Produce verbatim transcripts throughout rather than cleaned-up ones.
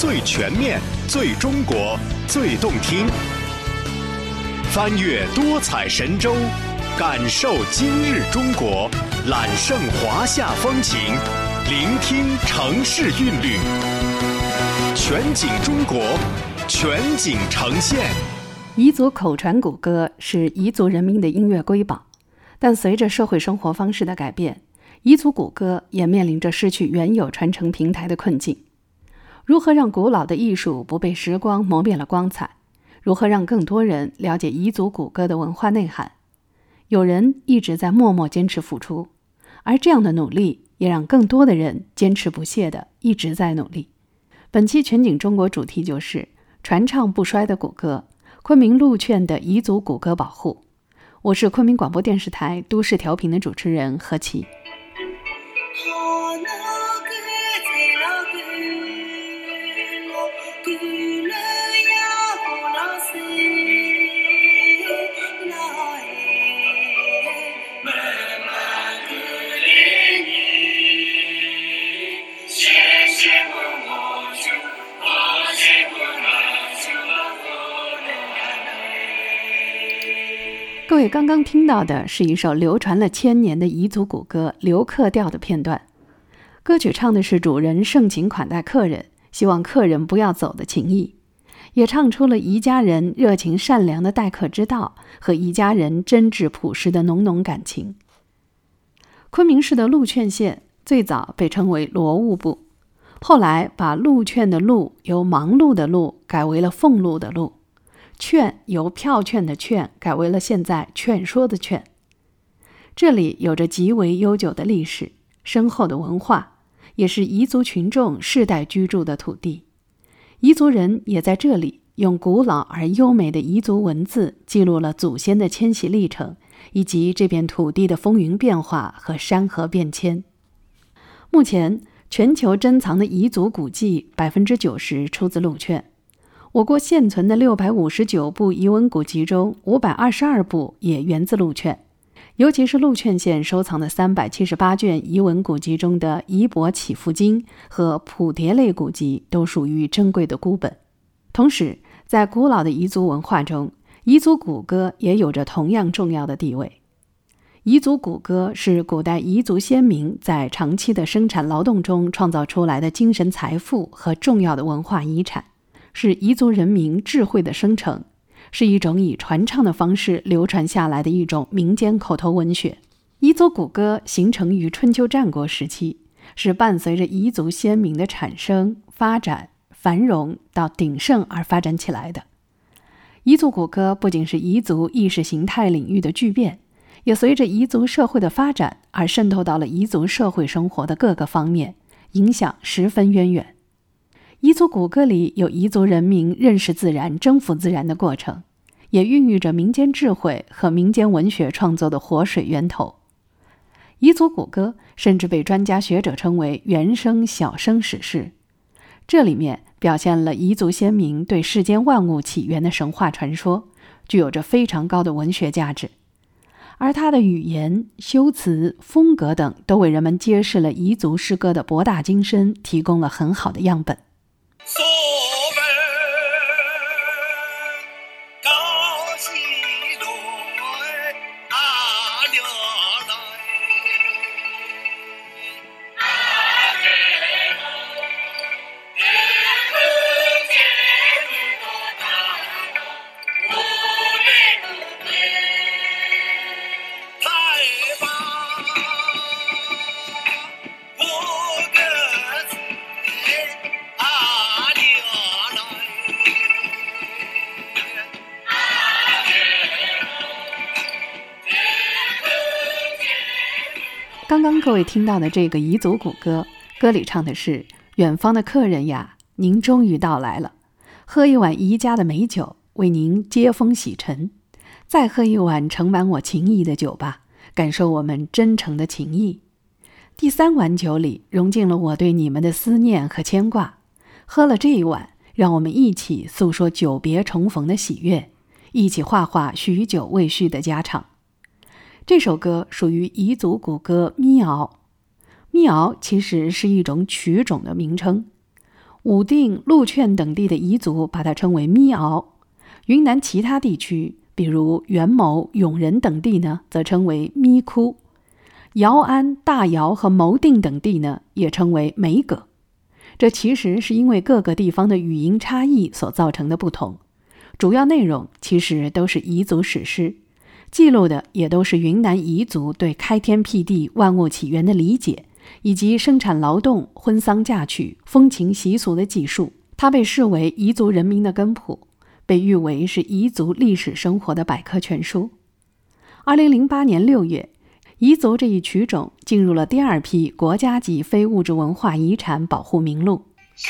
最全面、最中国、最动听。翻越多彩神州，感受今日中国，揽胜华夏风情，聆听城市韵律。全景中国，全景呈现。 彝族口传古歌是彝族人民的音乐瑰宝，但随着社会生活方式的改变，彝族古歌也面临着失去原有传承平台的困境。如何让古老的艺术不被时光磨灭了光彩？如何让更多人了解彝族古歌的文化内涵？有人一直在默默坚持付出，而这样的努力也让更多的人坚持不懈地一直在努力。本期全景中国主题就是传唱不衰的古歌，昆明鹿圈的彝族古歌保护。我是昆明广播电视台都市调频的主持人何琪。各位刚刚听到的是一首流传了千年的彝族古歌《留客调》的片段。歌曲唱的是主人盛情款待客人，希望客人不要走的情谊，也唱出了彝家人热情善良的待客之道和彝家人真挚朴实的浓浓感情。昆明市的鹿圈县最早被称为罗务部，后来把鹿圈的鹿由忙碌的鹿改为了俸禄的禄，劝由票券的券改为了现在劝说的劝。这里有着极为悠久的历史，深厚的文化，也是彝族群众世代居住的土地。彝族人也在这里用古老而优美的彝族文字记录了祖先的迁徙历程，以及这片土地的风云变化和山河变迁。目前全球珍藏的彝族古迹 百分之九十 出自鹿圈。我国现存的六百五十九部彝文古籍中，五百二十二部也源自鹿圈，尤其是鹿圈县收藏的三百七十八卷彝文古籍中的《彝钵祈福经》和谱牒类古籍都属于珍贵的孤本。同时，在古老的彝族文化中，彝族古歌也有着同样重要的地位。彝族古歌是古代彝族先民在长期的生产劳动中创造出来的精神财富和重要的文化遗产，是彝族人民智慧的生成，是一种以传唱的方式流传下来的一种民间口头文学。彝族古歌形成于春秋战国时期，是伴随着彝族先民的产生、发展、繁荣到鼎盛而发展起来的。彝族古歌不仅是彝族意识形态领域的巨变，也随着彝族社会的发展而渗透到了彝族社会生活的各个方面，影响十分渊源。彝族古歌里有彝族人民认识自然、征服自然的过程，也孕育着民间智慧和民间文学创作的活水源头。彝族古歌甚至被专家学者称为原生小生史诗，这里面表现了彝族先民对世间万物起源的神话传说，具有着非常高的文学价值。而它的语言、修辞、风格等都为人们揭示了彝族诗歌的博大精深，提供了很好的样本。刚刚各位听到的这个彝族古歌，歌里唱的是：远方的客人呀，您终于到来了，喝一碗彝家的美酒，为您接风洗尘，再喝一碗盛满我情谊的酒吧，感受我们真诚的情谊。第三碗酒里融进了我对你们的思念和牵挂，喝了这一碗，让我们一起诉说久别重逢的喜悦，一起画画许久未续的家常。这首歌属于彝族古歌咪敖。咪敖其实是一种曲种的名称， 武定、禄劝等地的彝族把它称为咪敖，云南其他地区，比如元谋、永仁等地呢，则称为咪窟。姚安、大姚和牟定等地呢，也称为梅葛。这其实是因为各个地方的语音差异所造成的不同，主要内容其实都是彝族史诗，记录的也都是云南彝族对开天辟地、万物起源的理解，以及生产劳动、婚丧嫁娶、风情习俗的记述。它被视为彝族人民的根谱，被誉为是彝族历史生活的百科全书。二零零八年六月，彝族这一曲种进入了第二批国家级非物质文化遗产保护名录。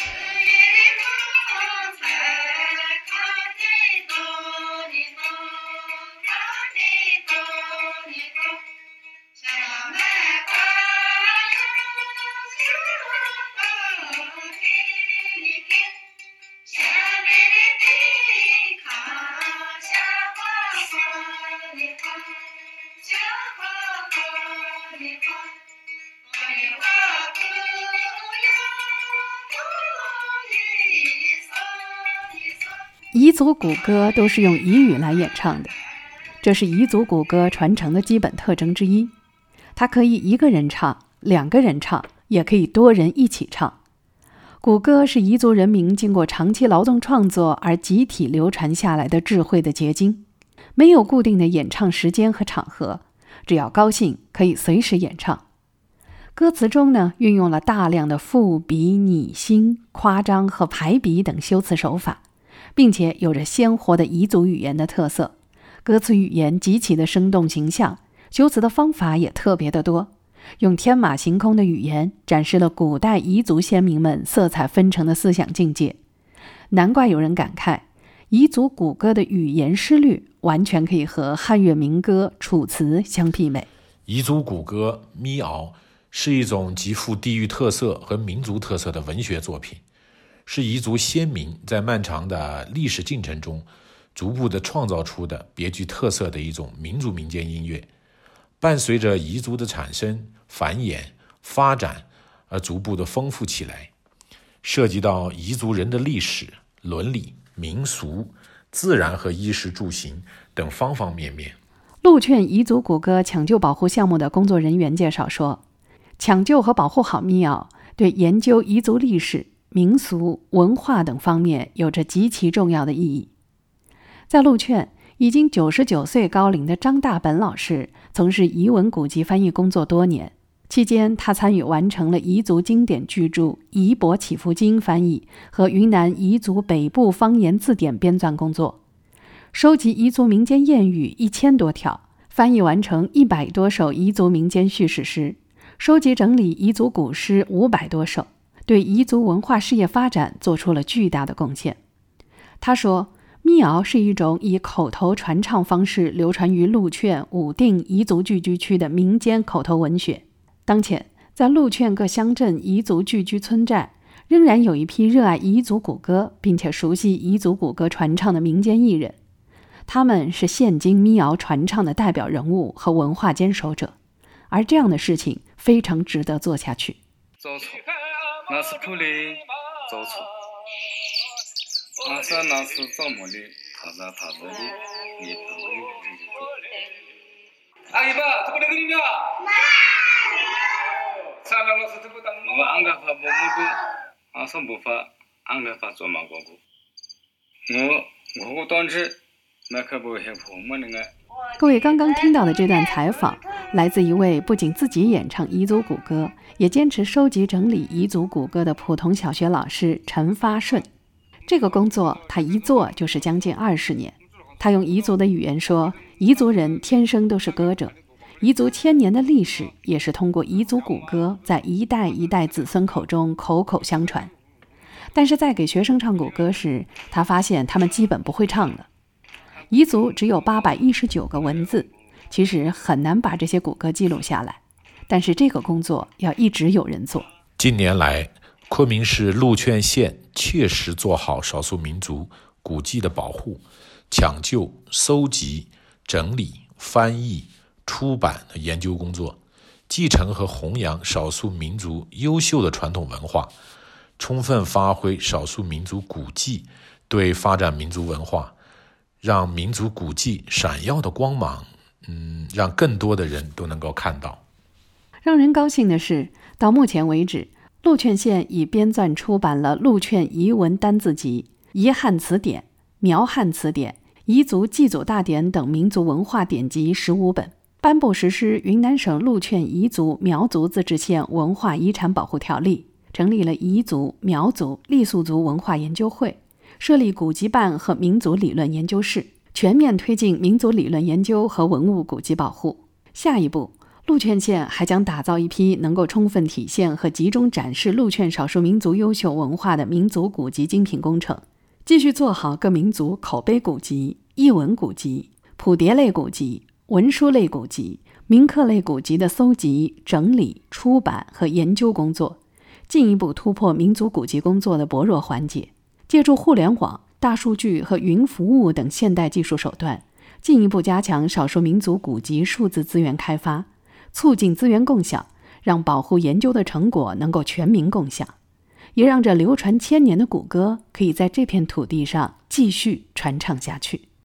彝族古歌都是用彝语来演唱的，这是彝族古歌传承的基本特征之一。它可以一个人唱，两个人唱，也可以多人一起唱。古歌是彝族人民经过长期劳动创作而集体流传下来的智慧的结晶，没有固定的演唱时间和场合，只要高兴可以随时演唱。歌词中呢，运用了大量的赋比、拟心、夸张和排比等修辞手法，并且有着鲜活的彝族语言的特色，歌词语言极其的生动形象，修辞的方法也特别的多，用天马行空的语言展示了古代彝族先民们色彩纷呈的思想境界。难怪有人感慨，彝族古歌的语言诗律完全可以和汉乐民歌、楚辞相媲美。 彝族古歌咪敖是一种极富地域特色和民族特色的文学作品，是彝族先民在漫长的历史进程中逐步地创造出的别具特色的一种民族民间音乐，伴随着彝族的产生、繁衍、发展而逐步地丰富起来，涉及到彝族人的历史、伦理、民俗、自然和衣食住行等方方面面。 禄劝彝族古歌抢救保护项目的工作人员介绍说，抢救和保护好咪敖对研究彝族历史、民俗、文化等方面有着极其重要的意义。在禄劝，已经九十九岁高龄的张大本老师从事彝文古籍翻译工作多年，期间他参与完成了彝族经典巨著《彝钵祈福经》翻译和云南彝族北部方言字典编纂工作，收集彝族民间谚语一千多条，翻译完成一百多首彝族民间叙事诗，收集整理彝族古诗五百多首，对彝族文化事业发展做出了巨大的贡献。他说，咪敖是一种以口头传唱方式流传于禄劝、武定彝族聚居区的民间口头文学。当前，在禄劝各乡镇彝族聚居村寨，仍然有一批热爱彝族古歌并且熟悉彝族古歌传唱的民间艺人，他们是现今咪敖传唱的代表人物和文化坚守者，而这样的事情非常值得做下去。 走错，那是土里走错，阿三那是怎么的？他在他这里，你不会理解。阿姨吧，这不能给你聊啊？三个老师这不当我安个发不木的，阿三不发，安个发做嘛过过。我我我当时那可不害怕么那个。 各位刚刚听到的这段采访，来自一位不仅自己演唱彝族古歌，也坚持收集整理彝族古歌的普通小学老师陈发顺。这个工作他一做就是将近二十年。他用彝族的语言说，彝族人天生都是歌者，彝族千年的历史也是通过彝族古歌在一代一代子孙口中口口相传。但是在给学生唱古歌时，他发现他们基本不会唱了。彝族只有八百一十九个文字，其实很难把这些古歌记录下来，但是这个工作要一直有人做。 近年来，昆明市禄劝县确实做好少数民族古迹的保护、抢救、搜集、整理、翻译、出版的研究工作，继承和弘扬少数民族优秀的传统文化， 充分发挥少数民族古迹对发展民族文化，让民族古迹闪耀的光芒，嗯，让更多的人都能够看到。 让人高兴的是，到目前为止，鹿劝县已编纂出版了《鹿劝彝文单字集》、彝汉词典、苗汉词典、彝族祭祖大典等民族文化典籍十五本，颁布实施云南省鹿劝彝族苗族自治县文化遗产保护条例，成立了彝族、苗族、傈僳族文化研究会，设立古籍办和民族理论研究室，全面推进民族理论研究和文物古籍保护。下一步，鹿劝县还将打造一批能够充分体现和集中展示鹿劝少数民族优秀文化的民族古籍精品工程，继续做好各民族口碑古籍、译文古籍、谱牒类古籍、文书类古籍、铭刻类古籍的搜集、整理、出版和研究工作，进一步突破民族古籍工作的薄弱环节，借助互联网、大数据和云服务等现代技术手段，进一步加强少数民族古籍数字资源开发，促进资源共享，让保护研究的成果能够全民共享，也让这流传千年的古歌可以在这片土地上继续传唱下去。